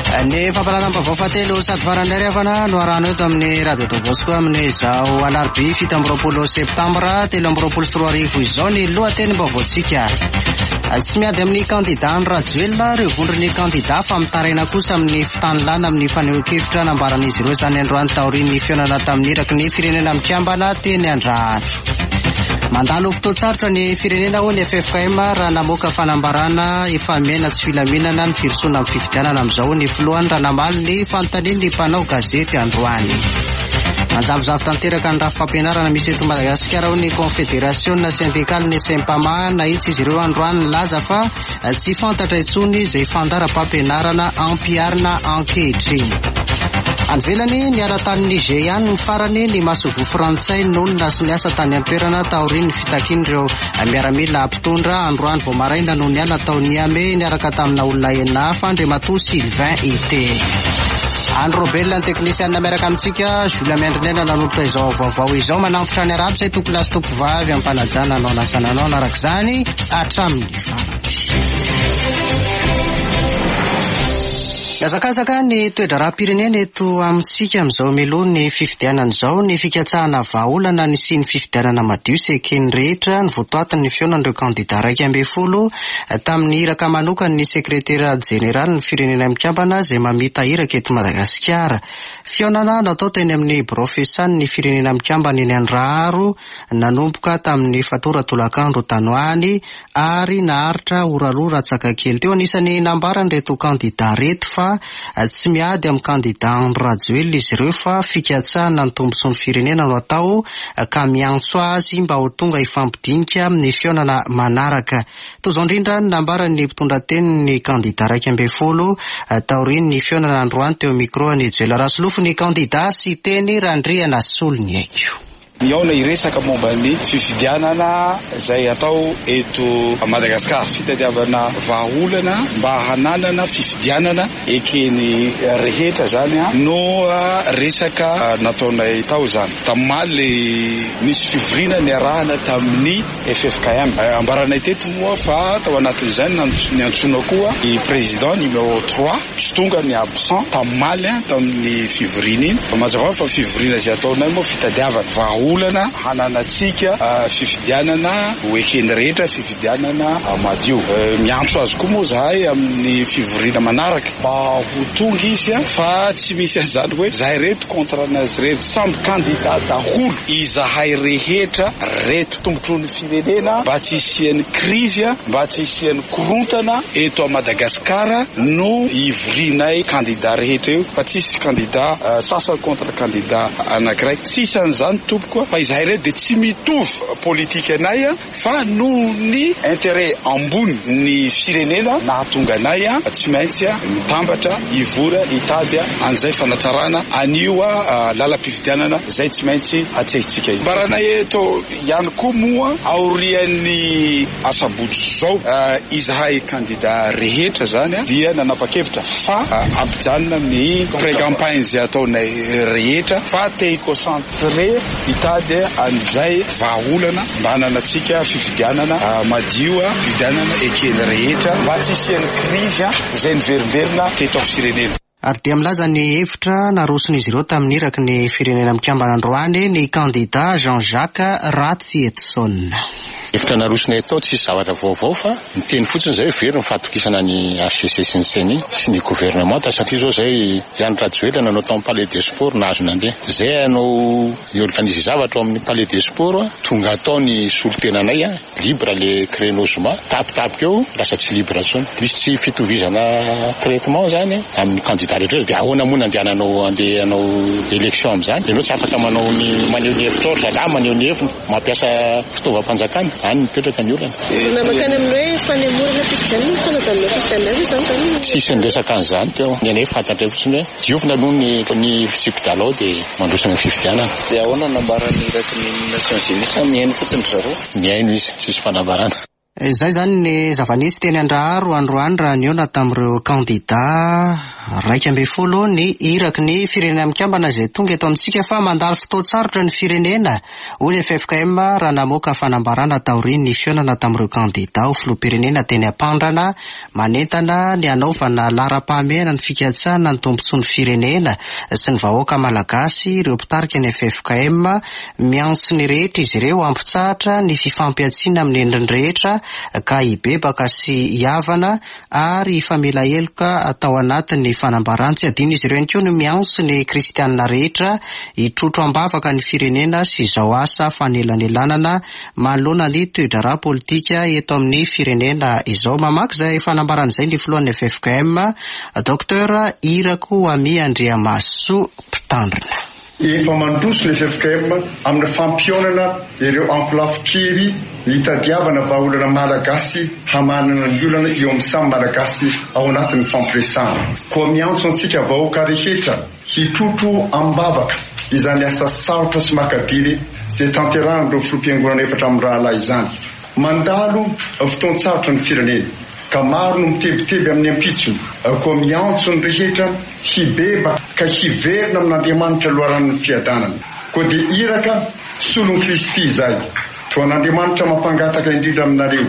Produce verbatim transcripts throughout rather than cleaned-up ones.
Ny fampalalam-baovao fatelo sady farany arefana no arano eto amin'ny radio Dobosco amin'ny zao alarobia fito amby roapolo septambra telo amby roapolo sy roa arivo izao ny lohatenim-baovaontsika. Tsy miady amin'ny kandidà ny Rajoelina ireo vondron'ny kandidà fa mitaraina kosa amin'ny fitanilana amin'ny fanehoan-kevitra nambaran'izy ireo izany androany taorian'ny fihaonana tamin'ny iraky ny firenena mikambana teny Andrano. Mandalo fotoan-tsarotra ny firenena ho ny F F K M raha namoaka fanambarana efa mena tsy filaminana ny firosoana amin'ny fifidianana amin'izao ny filohany raha namaly ny fanontaniany ny mpanao gazety androany. Manjavozavo tanteraka ny rafim-pampianarana misy eto Madagasikara ho ny Confédération Syndicale ny Sempama nahitsy izy ireo androany nilaza fa tsy fantatra intsony izay fandaram-pampianarana ampiarina ankehitriny. Anvelany ny ara-tany Nigeria ny farany ny masovo frantsay nonona sy niasa tany an-toerana taorian'ny fitakian'ireo miaramila ampitondra androany vao maraina no niala tao Niamey niaraka tamina olona enina hafa Andriamatoa Sylvain Ete. Andro Robel ny teknisianina miaraka amintsika Julia Mendrinena nanolotra izao vaovao izao manantitra ny arabo izay toko lasy toko vavy ampanajana anao nasananao naraka izany hatramin'ny farany. Miazakazaka ny toe-dra-pirenena eto amintsika amin'izao meloa ny fifidianana izao ny fikatsahana vahaolana ny sy ny fifidianana madio sekeny rehetra ny votoatin'ny fihaonan'ireo kandidà raika ambin'ny folo tamin'ny iraka manokana ny sekretera jeneraly ny firenena mikambana izay mamita iraka eto Madagasikara. Fihaonana natao teny amin'ny brofesan'ny firenena mikambana eny Andraro nanomboka tamin'ny fatora tolakandro tanoany ary naharitra oralora tsakakely teo anisan'ny nambaran'ireto kandidà reto fa tsy miady amin'ny kandidà Rajoelina izy ireo fa fikatsahana ny tombotsoan'ny firenena no atao ka miantso azy mba ho tonga ifampidinika amin'ny fihaonana manaraka. Toy izao indrindra ny nambaran'ny mpitondra teny ny kandidà raika ambin'ny folo taorian'ny fihaonana androany teo micro ny Joël Rasolofo ny kandidà sy teny Randriana Solony aiko. Miaona iresaka momba ny fifidianana izay atao eto Madagasikara, fitadiavana vahaolana mba hananana fifidianana ekeny rehetra zany no resaka nataonay tao zany. Tamaly misy fivoriana ny arahana tamin'ny F F K M. Ambaranay teto moa fa tao anatin'izany ny antsoina koa ny président numéro trois tsy tonga ny absent tamaly tamin'ny fivoriana iny. Mazava fa fivoriana izay ataonay moa fitadiavana vahaolana olana hananatsika uh, fifidianana hoekeny rehetra fifidianana uh, madio uh, miantso azy koa moa zahay amin'ny fivoriana manaraka mba ho tonga izy fa tsy misy an'izany hoe zahay reto contre anazy reto samby kandidà daholo izahay rehetra reto tombotrony firenena mba tsy hisian'ny krizy mba tsy hisian'ny korontana eto a Madagasikara no ivorianay kandidà rehetra eo fa tsisy kandidà uh, sasany contre kandidà anankiray tsisy an'izany tompoko fa izahay reto de tsy mitovy politika anay fa noho ny intérêt ambony ny firenena nahatonga anay tsy maintsy mitambatra ivora itady an'izay fanatsarana anio lalam-pifidianana izay tsy maintsy atsehitsika io. Baranay eto ihany koa moa aorian'ny asabotsy zao izahay kandidà rehetra zany dia nanapa-kevitra fa ampijanona ny pré-campagne izay ataonay rehetra fa te hiconcentré itady an'izay vahaolana mba hananatsika fifidianana madio fifidianana ekeny rehetra mba tsy hisian'ny krizy izay niverimberina teto amin'ny firenena. Ary dia milaza ny hevitra naroson'izy ireo tamin'ny iraky ny firenena mikambana androany ny kandidà Jean-Jacques Ratzietson. Efitra narosonay atao tsy zavatra vaovao fa ny teny fotsiny zay very ny fahatokisana ny H C C sy ny C N I sy ny gouvernement satria zao zay Jean Rajoelina nanao tao amin'ny Palais des Sports nahazo nandeha zay anao iorganize zavatra amin'ny Palais des Sports tonga atao ny solotenanay libre le créneausement tapitapika eo lasa tsy libre tsony misy tsy fitovizana traitement zany amin'ny candidat rehetra dia ahoana moa nandehananao andeha anao élection amin'izany ianao tsy afaka manao ny maneho ny hevitra ohatra zalahy maneho ny hevitra mampiasa fitaovam-panjakana any mipetraka ny olana. Namakany amin'ny hoe fanemorana fifidianana fanaovana fifidianana izany tany. Tsisy ny resaka an'izany teo. Ny anay fantatra fotsiny hoe diovina aloha ny ny psychodalao dia mandrosa ny fifidianana. Dia ahoana nambaran'ny iraky ny Nations Unies mihaino fotsiny zareo? Mihaino izy, tsisy fanambarana. Izay zany ny zava-nisy teny Andraharo androany raha niona tamin'ireo kandida raika ambin'ny folo ny iraky ny firenena mikambana izay tonga eto amintsika fa mandalo fotoan-tsarotra ny firenena. Hoy ny F F K M raha namoaka fanambarana taoriny ny fionana tamin'ireo kandida ho filoham-pirenena teny Ampandrana manentana ny anaovana lara-pahamehana ny fikatsahana ny tombontsoan'ny firenena sy ny vahoaka malagasy. Ireo mpitarika ny F F K M miantso ny rehetra izy ireo ampitsahatra ny fifampiatsiana amin'ny endriny rehetra ka hibebaka sy hiavana ary famela heloka atao anatin'ny fanambarana. Tsy adino izy ireo ihany koa no miantso ny kristianina rehetra hitrotro ambavaka ny firenena sy izao asa fanelanelanana manoloana ny toe-draharaha politika eto amin'ny firenena izao. Mamaky izay fanambarana izay ny filohan'ny F F K M Dr Irako Ami Andriamaso mpitandrina. Efa mandroso ny F F K M amin'ny fampionana ireo ampilafo-kely hitadiavana vahaolana malagasy hamanana ny olana eo amin'ny samy malagasy ao anatin'ny fampiresahana. Koa miantso antsika vahoaka rehetra hitrotro ambavaka izany asa sarotra sy makadily izay tanterahan'ireo filoham-piangonana efatra amin'ny rahalahy izany. Mandalo fotoan-tsarotra ny firenena ka maro no mitebiteby amin'ny ampitsony. Koa miantso ny rehetra hibebaka ka hiverina amin'Andriamanitra loharan'ny fiadanana. Koa dia iraka solon'ny Kristy izay toa an'Andriamanitra mampangataka indrindra aminareo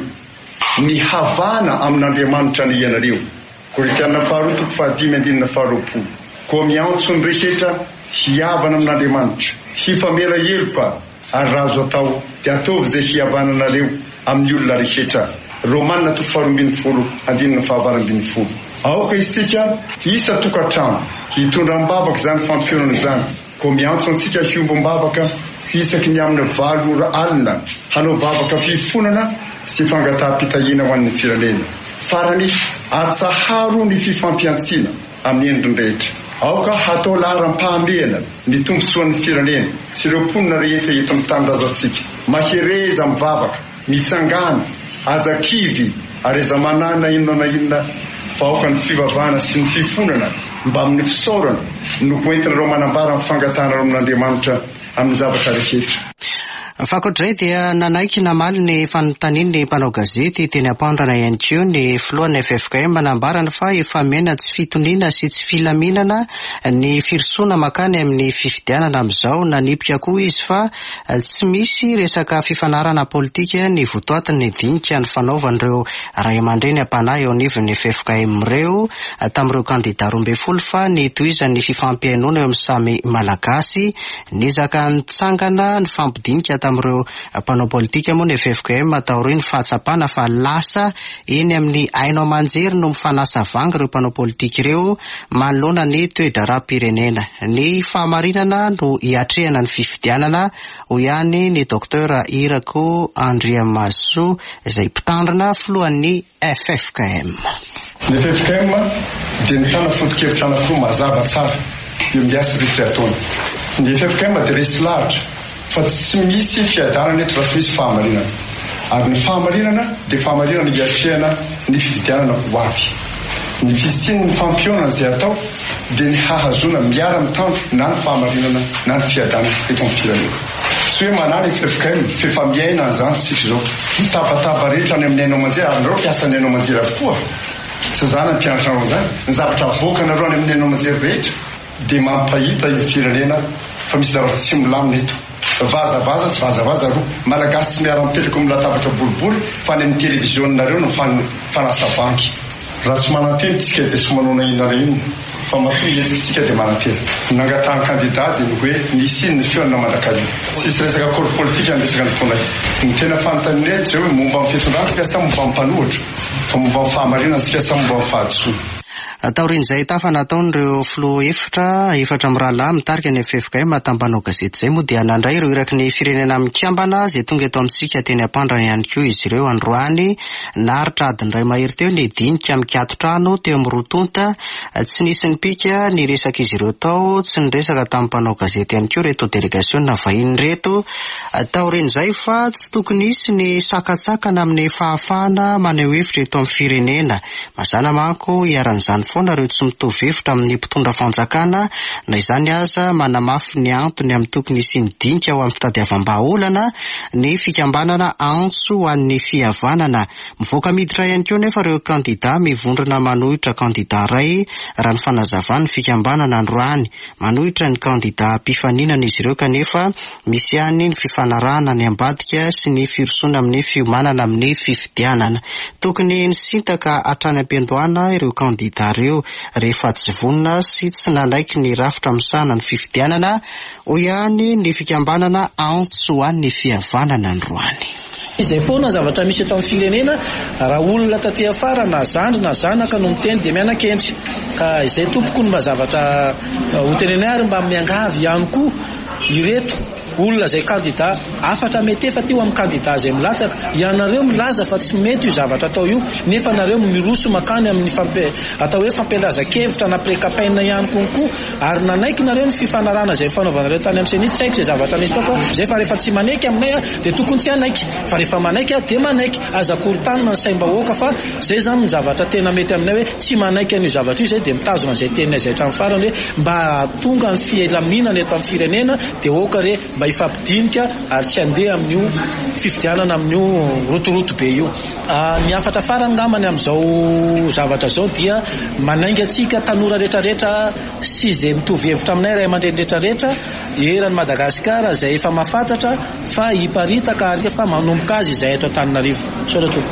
ny havana amin'Andriamanitra ny ianareo. Korinthiana faharoa toko fahadimy andinina faharoapolo. Koa miantso ny rehetra hiavana amin'Andriamanitra, hifamela heloka ary raha azo atao dia ataovy izay hiavana anareo amin'ny olona rehetra. Romanina toko faharoa ambin'ny folo andinina fahavalo ambin'ny folo. Aoka isika isa tokantrano hitondra ambavaka izany fampionana izany. Koa miantso antsika hiombom-bavaka isaky ny amin'ny valo ora alina hanao vavaka fifonana sy fangataham-pitahiana ho an'ny firenena. Farany atsaharo ny fifampiantsiana amin'ny endriny rehetra. Aoka hatao laharam-pahamehana ny tombontsoan'ny firenena sy ireo mponina rehetra eto amin'ny tanindrazantsika. Mahereza mivavaka, mitsangana, azakivy ary eza manana inona na inona vahoaka ny fivavahana sy ny fifonana mba amin'ny fisaorana no hoentinareo manambara ny fangatahana amin'Andriamanitra amin'ny zavatra rehetra. Fakoatray dia nanaiky namaly ny fanontaniany ny mpanao gazety teny Ampandrana ihany koa ny filohan'ny F F K M manambarana fa efa mena tsy fitoniana sy tsy filaminana ny firosoana makany amin'ny fifidianana amin'izao. Nanipika koa izy fa tsy misy resaka fifanarana politika ny votoatiny ny dinika ny fanaovan'ireo ray aman-dreny ampanahy eo anivon'ny F F K M ireo tamin'ireo kandida roa ambin'ny folo fa ny tohizan'ny fifampiainoana eo amin'ny samy malagasy. Nizaka nitsangana ny fampidinika tamin'ireo mpanao politika moa ny F F K M ataoriny fahatsapana fa lasa eny amin'ny aino aman-jery no mifanasa vanga ireo mpanao politika ireo manoloana ny toe-draharaha-pirenena. Ny fahamarinana no hiatrehana ny fifidianana ho ihany ny Dr Irako Andriamaso izay mpitandrina filohan'ny F F K M. Ny F F K M dia nitana foto-kevitra anankiroa mazava tsara eo miasa rehetra ataony. Ny F F K M dia resy lahatra fa tsy misy fiadanana eto fa tsy misy fahamarinana. Ary ny fahamarinana dia fahamarinana hiatrehana ny fifidianana ho avy. Ny fisiany ny fampionana izay atao dia ny hahazona miara mitandro na ny fahamarinana na ny fiadanana eto amin'ny firenena. Tsy hoe manana F F K M fefa miaina an'izany tsika izao. Mitabataba rehetra any amin'ny aino aman-jery ary nareo mpiasa ny aino aman-jery avokoa. Tsy zany ny mpianatra anao izany. Ny zavatra avoaka nareo any amin'ny aino aman-jery rehetra dia mampahita io firenena fa misy zavatra tsy milamina eto. Vazavaza tsy vazavaza roa malagasy tsy miara-mipetraka amin'ny latabatra boribory fa any amin'ny televizionareo no fanasa banky. Raha tsy mananteny tsika dia tsy manona inona iny fa matoy esitsika dia mananteny. Nangatahany kandida dia hoe nisy iny ny fiona mandrakarivo. Tsisy resaka kôro politika ny resaka ny tonay. Ny tena fanontaniana zay hoe momba amin'ny fiasondrano tsy fiasa momba amin'ny mpanohitra fa momba amin'ny fahamarinana tsy fiasa momba amin'ny fahadisoana. Taorin'izay tafa nataon'ireo filoha efatra efatra amin'ny rahalahy mitarika ny F F K M tambanao gazety izay moa dia nandray ireo iraky ny firenena mikambana izay tonga eto amintsika teny Ampandrana ihany koa izy ireo androany. Naritra adiny iray mahery teo ny dinika mikatotrano teo amin'ny rotonta. Tsy nisy ny pika ny resaka izy ireo tao tsy ny resaka tamin'ny mpanao gazety ihany koa reto delegasiona vahiny reto. Taorin'izay fa tsy tokony hisy ny sakatsakana amin'ny fahafahana maneho hevitra eto amin'ny firenena. Mazana manko iaran'izany foana ireo tsy mitovy hevitra amin'ny mpitondra fanjakana, na izany aza manamafy ny antony amin'ny tokony sy midinika ao amin'ny fitadiavam-baolana ny fikambanana antso ho an'ny fihavanana. Mivoaka miditra ihany koa nefa ireo kandida mivondrona manohitra kandida ray raha ny fanazavany fikambanana androany. Manohitra ny kandida mpifaninana izy ireo kanefa misy ihany ny fifanarahana ny ambadika sy ny firosoana amin'ny fiomanana amin'ny fifidianana. Tokony ny sintaka hatrany am-piandohana ireo kandida ireo rehefa tsy vonona sy tsy nanaiky ny rafitra misahana ny fifidianana ho ihany ny fikambanana antso ho an'ny fihavanana androany. Izay foana zavatra misy eto amin'ny firenena, raha olona taty afara na zandry na zanaka no miteny dia mianan-kendry. Ka izay tompoko no mba zavatra ho tenenay ary mba miangavy ihany koa ireto olona izay kandida afatra mety efa teo amin'ny kandida izay milatsaka. Ianareo milaza fa tsy mety io zavatra atao io, nefa nareo miroso makany amin'ny fampe atao hoe fampielazan-kevitra na prekapaina ihany konko, ary nanaiky nareo ny fifanarana izay fanaovanareo tany amin'ny senity. Tsy haiko izay zavatra nisy tao fa izay fa rehefa tsy manaiky aminay dia tokony tsy hanaiky, fa rehefa manaiky dia manaiky. Aza korontanina ny saim-bahoaka fa izay zany ny zavatra tena mety aminay hoe tsy manaiky an'io zavatra io. Izay dia mitazona izay teninay izay hatramin'ny farany hoe mba tonga ny fielaminana eto amin'ny firenena dia oka re mba ifampidinika ary tsy handeha amin'io fifidianana amin'io rotoroto be io. Ny afatra farany ngamany amin'izao zavatra zao dia manainga antsika tanora rehetrarehetra sy izay mitovy hevitra aminay ray aman-dreny rehetrarehetra eran'ny Madagasikara izay efa mahafantatra fa hiparitaka ary efa manomboka azy izay eto Antananarivo. Sorato.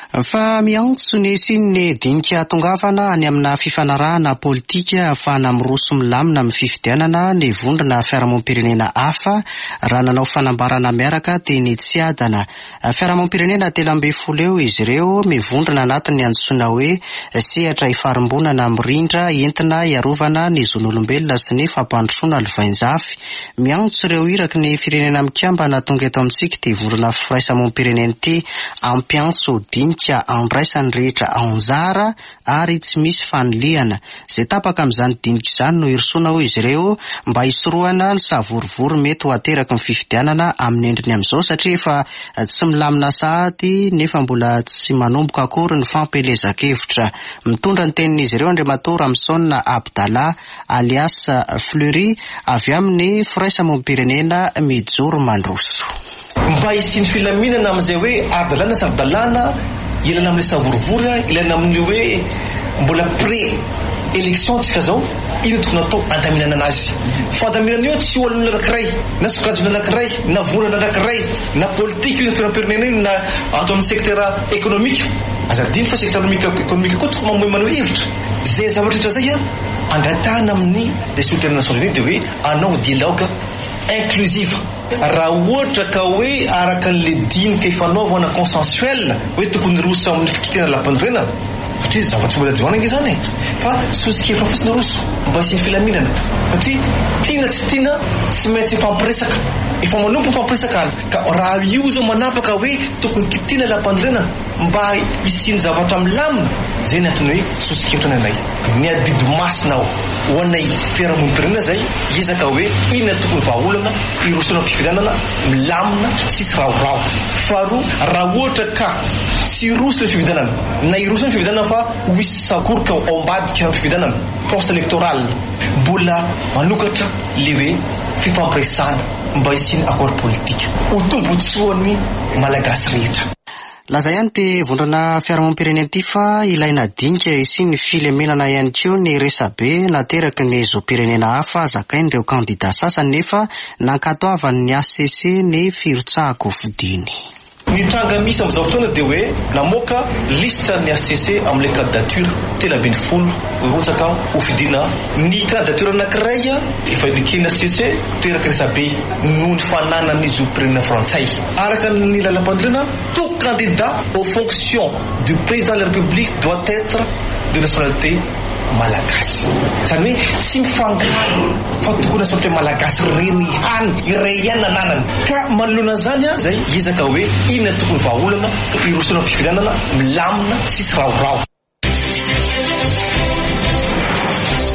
Fa miantso ny sin'ny dinika tongavana any amina fifanarahana politika ahafahana miroso milamina amin'ny fifidianana ny vondrona fiarahamonim-pirenena hafa raha nanao fanambarana miaraka dia ny tsy adana. Fiarahamonim-pirenena telo amby folo eo izy ireo mivondrona anatiny antsoina hoe sehatra ifarimbonana mirindra entina iarovana ny zon'olombelona sy ny fampandrosoana lovainjafy. Miantso ireo iraky ny firenena mikambana tonga eto amintsika dia vondrona firaisamonim-pirenena ity ampiantso dinika andraisany rehetra anjara ary tsy misy fanoliana. Izay tapaka amin'izany dinika izany no irosona ho izy ireo mba hisorohana ny savorivory mety ho ateraky ny fifidianana amin'ny endriny amin'izao, satria efa tsy milamina sahady nefa mbola tsy manomboka akory ny fampelezan-kevitra. Mitondra ny tenin'izy ireo Andriamato Ramson Abdallah alias Fleury avy amin'ny firaisamonim-pirenena mijoro mandroso. Mba hisiny filaminana amin'izay hoe ardalana sy ardalana, ilana amin'ny savorivory, ilana amin'ny hoe mbola pré élection tsika zao, ino tokony atao andaminana anazy. Fandaminana io tsy olona anankiray, na sokajina anankiray, na vorana anankiray, na politika io na firam-pirenena io, na atao amin'ny secteur économique. Azadiny fa secteur économique koa tokony mamoy manao hevitra. Zay zavatra rehetra zay angatahana amin'ny des Nations Unies dia hoe anao dialogue inclusive. Raha ohatra ka hoe araka an'le dinika ifanaovana consensuel hoe tokony roso amin'ny fikitena lampandrena, satria zavatra mbola divananga izany fa sosikevitra fotsiny roso mba hisy filaminana, satria tiana tsy tiana tsy maintsy ifampiresaka, efa manompo ifampiresaka any. Ka raha io zao manapaka hoe tokony kitena lampandrena mba hisiny zavatra milamina, zay ny antony hoe sosikevitra nanay ny adidy masina ao ho anay fiarahamonim-pirenena zay izaka hoe inona tokony vahaolana irosona fifidianana milamina tsisy raorao. Faharoa, raha ohatra ka tsy roso le fifidianana na irosona fifidianana fa ho hisy sakoroka ao ambadika amin'ny fifidianana force électorale, mbola manokatra le hoe fifampiresana mba hisiny accord politika ho tombotsoan'ny malagasy rehetra. Laza ihany te vondrana fiarahamonim-pirenena ity fa ilaina dinika hisiny filaminana ihany koa ny resabe nateraky ny zo-pirenena hafa zakain'ireo kandida sasany nefa nankatoavany ny A C C ny firotsahako fidiny. Ny tranga misy amin'izao fotoana dia hoe namoaka lista ny A C C amin'ilay candidature telo ambin'ny folo rotsaka ho fidina. Ny candidature anankiray efa nikena A C C teraky resabe noho ny fananany zo-pirenena frantsay. Araka ny lalam-pandrena, tout candidat aux fonctions du président de la République doit être de nationalité malagasy. Zany hoe tsy mifangaro fa tokony asopte malagasy reny hany iray ihany nananany. Ka manoloana zany zay izaka hoe inona tokony vahaolana irosona fifidianana milamina tsisy raorao.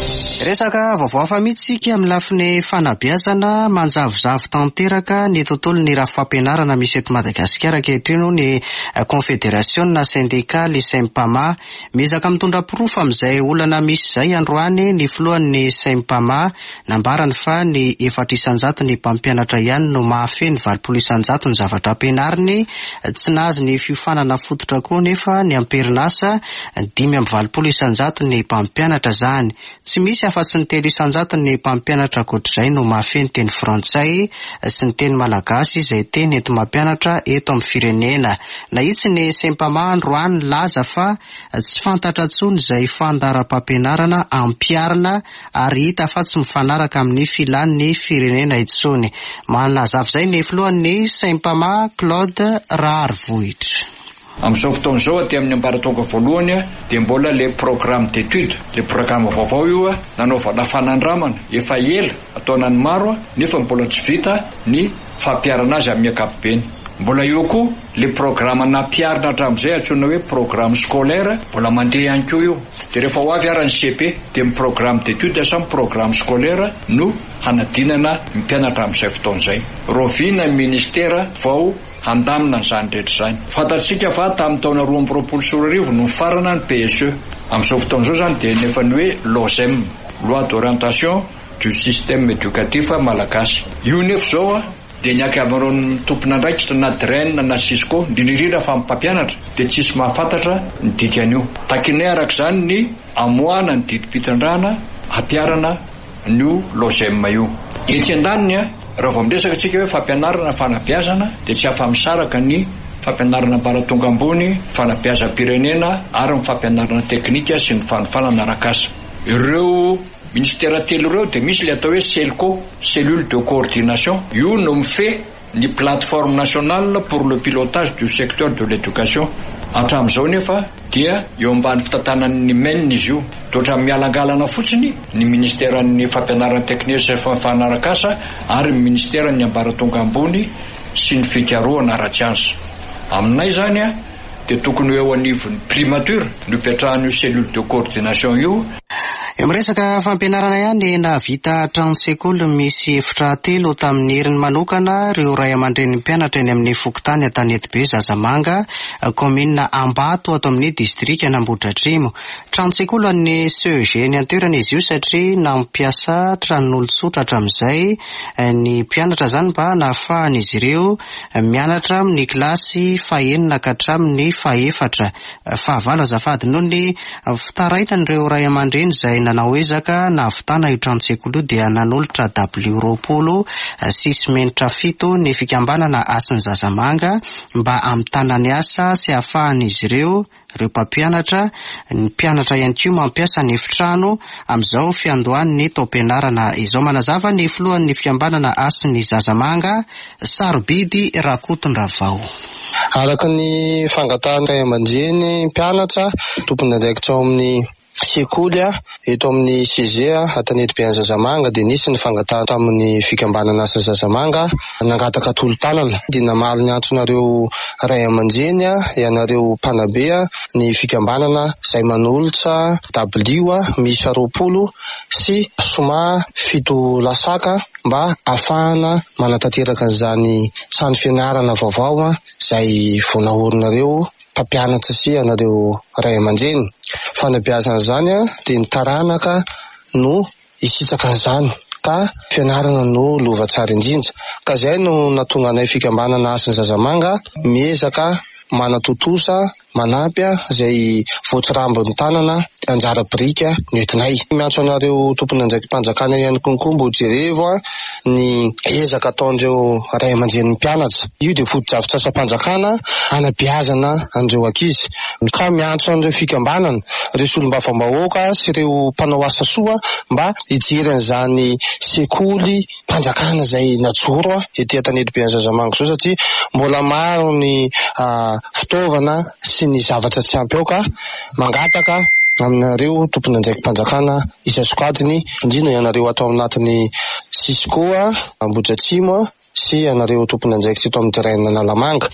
Resaka vaovao hafa mihitsika amin'ny lafiny fanabeazana manjavozavo tanteraka ny tontolon'ny rafim-fampianarana misy eto Madagasikara ankehitriny no ny Confédération Syndicale Sempama miezaka mitondra-pirofo amin'izay olana misy izay androany ny filohan'ny Sempama nambarany fa ny efatra isanjato ny mpampianatra ihany no mahafeny valopolo isanjato ny zavatra ampianariny, tsy nahazo ny fiofanana fototra koa nefa ny amperinasa dimy amby valopolo isanjato ny mpampianatra zany. Tsy misy afa-tsy ny telo isanjato ny mpampianatra ankoatr'izay no mahafeny teny frantsay sy ny teny malagasy izay teny ento mampianatra eto amin'ny firenena. Nahitsy ny Sempama androany laza fa tsy fantatra intsony izay fandaharam-pampianarana ampiarina ary hita fa tsy mifanaraka amin'ny filan'ny firenena intsony. Manazava izay ny filohan'ny Sempama Claude Raharvohitra. Amin'izao fotoana izao aty amin'ny ambaratonga voalohany dia mbola le programme d'étude, le programme vaovao io nanaovana fanandramana efa ela ataonany maro nefa mbola tsy vita ny fampiarana azy amin'ny ankapobeny. Mbola eo koa le programme nampiarina hatramin'izay antsoina hoe programme scolaire mbola mandeha ihany koa io. Dia rehefa ho avy aran'ny C P dia ny programme d'étude sa ny programme scolaire no hanadinana ny mpianatra amin'izay fotoana izay. Roviana ny ministera vao handamina izany rehetra izany. Fantatsika fa tamin'ny taona roa amby roapolo sy roa arivo no farana ny P S E. Amin'izao fotoana izao zany dia nefa ny hoe LOSEM, loi d'orientation du système éducatif malagasy. Io nefa izao dia ny akamarao ny tompon'andraikitra na draine na Cisco indrindrindrindra fa mpampianatra dia tsisy mahafantatra ny dikan'io. Takinay arak'izany ny amoahana ny didim-pitondrana ampiarana n'io LOSEM io. Etsy andaniny raha vao miresaka antsika hoe fampianarana fanabeazana dia tsy afa-misaraka ny fampianarana ambaratonga ambony, fanabeazam-pirenena ary ny fampianarana teknika sy ny fanofanana arak'asa. Ireo ministera telo ireo dia misy le atao hoe CELCO, cellule de coordination. Io no mifehy ny plateforme nationale pour le pilotage du secteur de l'éducation. Hatramin'izao nefa dia eo ambany fitantanan'ny M E N izy io. Totra mialangalana fotsiny ny ministeran'ny fampianarana teknika sy fanarakasa ary ny ministeran'ny ambaratonga ambony sy ny fikarohana ara-tsiansa. Aminay zany a dia tokony eo anivon'ny primature no ipetrahan'io cellule de coordination io. Eo miresaka fampianarana ihany nahavita trano sekoly misy efitra telo tamin'ny heriny manokana reo ray aman-dreny mpianatra eny amin'ny Fokotany Antanety-be Zazamanga, komina Ambato ato amin'ny distrika Anambohidratrimo. Trano sekoly an'ny C E G ny antoerana izy io satria nampiasa tranon'olon-tsotra hatramin'izay ny mpianatra zany mba nahafahan'izy ireo mianatra amin'ny kilasy fahaenina ka hatramin'ny fahaefatra. Fahavalo azafady noho ny fitarainan'ireo ray aman-dreny izay nanao ezaka nahavitana io trano sekoly io dia nanolotra W roapolo sisy menitra fito ny fikambanana asin'ny Zazamanga mba amitana ny asa sy ahafahan'izy ireo ireo mpampianatra ny mpianatra ihany koa mampiasa ny efitrano amin'izao fiandohan'ny taom-pianarana izao. Manazava ny filohan'ny fikambanana asin'ny Zazamanga Sarobidy Rakotondrava. Araka ny fangatahana ray aman-dreny mpianatra tompony andraikitra ao amin'ny sekoly eto amin'ny C G Antanety-be Zazamanga dia nisy ny fangatahana tamin'ny fikambanana asa Zazamanga nangataka tolo-tanana dia namaly ny antsonareo ray aman-dreny ianareo mpanabe ny fikambanana izay manolotra W misa roapolo sy soma fito lasaka mba ahafahana manatanteraka an'izany trano fianarana vaovao izay voanahorinareo mpampianatra sy anareo ray aman-dreny. Fanabeazana zany dia ny taranaka no isitsaka an'izany ka fianarana no lova tsara indrindra. Ka izay no natonga anay fikambanana asin'ny Zazamanga miezaka manatotosa manampy izay voatsirambon'ny tanana anjara birika nentinay. Miantso anareo tompony andraiki-panjakana ihany konko mbo jerevo ny ezaka ataondreo ray aman-dreny mpianatra. Io dia foto-javitra asa-panjakana anabeazana andreo ankizy. Ka miantso an'ireo fikambanana, ireo solombavam-bahoaka sy ireo mpanao asa soa mba hijery an'izany sekoly mpanjakana izay najoro ety Antanety-be Zazamanga izao satria mbola maro ny fitaovana sy ny zavatra tsy ampy ao ka mangataka aminareo tompony andraiki-panjakana isa-sokajiny indrindra ianareo atao anatin'ny Cisco Ambohidratrimo sy anareo tompony andraikitra eto amin'ny terrain Analamanga.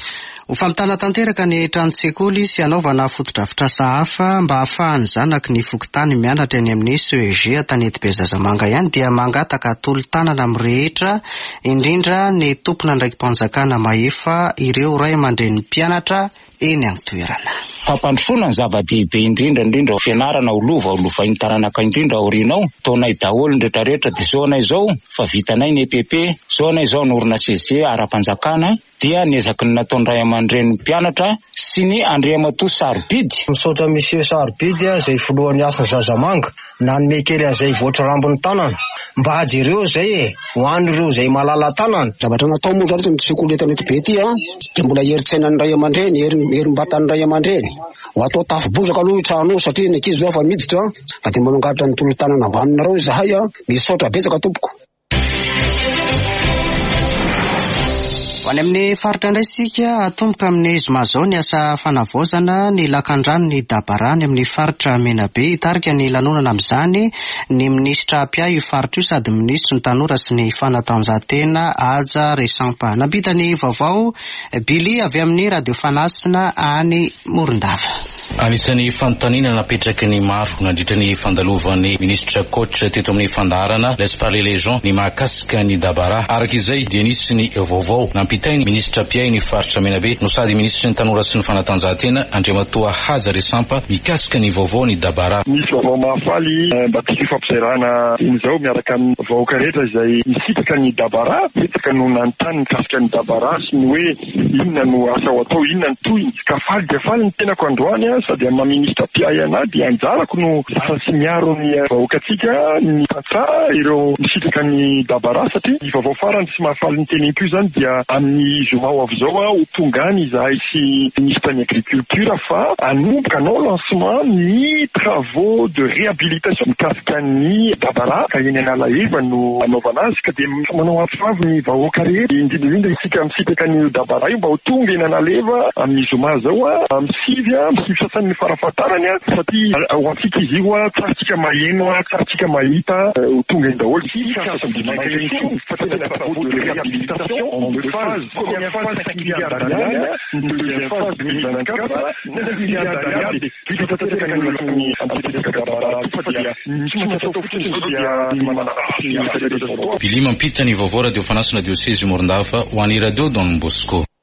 Ho famitana tanteraka ny trano-tsekoly sy anaovana fotodrafitrasa hafa mba hahafahany zanaky ny fokontany mianatra eny amin'ny C E G Tanety Bezazamanga ihany dia mangataka tolo-tanana amin'ny rehetra, indrindra ny tompona ndraiky mpanjakana maefa ireo ray aman-dren'ny mpianatra eny amin'ny toerana. Fampandrosoana ny zava-dehibe indrindra indrindra fianarana ho lova ho lovainy taranaka indrindra aorianao taonay daholo ny rehetrarehetra dia zao anay izao fa vitanay ny E P P, zao anay izao norona C G ara-panjakana dia niezaky ny nataony ray aman-dren'ny mpianatra sy ny Andriamatoa Sarobidy. Misaotra Monsieur Sarobidy izay foloan'ny asa Zazamanga nanome kely an'izay voatra rambony tanana mba hajereo zay e ho an'ireo zay malala tanana. Zavatra natao moa zany ny sekoly Tanety be ty a dia mbola herin-tsainan'ny ray aman-dreny, herim-batan'ny ray aman-dreny. Ho atao tafo-bozaka aloha trano satria ny ankizy zao efa miditra fa dia manongaritra ny tolo-tanana avaninareo zahay a misaotra betsaka tompoko. Ho any amin'ny faritra indray sika atomboka amin'ny zomazao ny asa fanavaozana ny lakan-drano ny dabarany amin'ny faritra Menabe. Hitarika ny lanonana amin'izany ny minisitra Pia io faritra io sady minisitry ny tanora sy ny fanatanjahantena Aja Resampa. Nabita ny vaovao Bily avy amin'ny radio Fanasina any Morondava. Anisan'ny fanontaniana napetraky ny maro nandritra ny fandalovan'ny ministra coach teto amin'ny fandaharana laisse parler les gens ny mahakasika ny dabara. Araka izay dia nisy ny vaovao nampitainy ministra Pia ny faritra Menabe no sady ministry ny tanora sy ny fanatanjahantena Andriamatoa Aja Resampa mikasika ny vaovao ny dabara. Misy vaovao mahafaly mba tiky fampisairana izao miaraka amin'ny vahoaka rehetra izay misitaka ny dabara, fetaka no nanontany mikasika ny dabara sy ny hoe inona no asa ho atao, inona ny tohiny. Ka faly dia faly ny tenako androany sady amin'ny ministra Pia ihany dia anjarako no zara sy miaro ny vahoakatsika ny tantsaha ireo misitraka ny dabara satria ny vaovao farany sy mahafaly ny teneniko io zany dia amin'ny zoma ho avy zao ho tongany izahay sy ministra ny agriculture fa anomboka anao lancement ny travaux de réhabilitation mikasika ny dabara ka eny Analaheva no anaovana azy ka dia manao afavy ny vahoaka rehetra indrindrindrindra isika misitaka ny dabara io mba ho tonga eny Analaheva amin'ny zoma zao a misivy a misivy sasany ny farafatarany a satria ho antsika izy io a tsarantsika maheno a tsarantsika mahita ho tonga eny daholo fa tena ny travaux de réhabilitation en deux phases. Première phase cinq milliards d'ariary, une deuxième phase deux mille vingt-quatre neuf milliards d'ariary dia vitatateka ny amin'ny ampiteteka dabara fa dia tsy maintsy atao fotsiny zao dia manana Bily mampita ny vaovao radio Fanasina diocèse Morondava ho an'ny radio Don Bosco.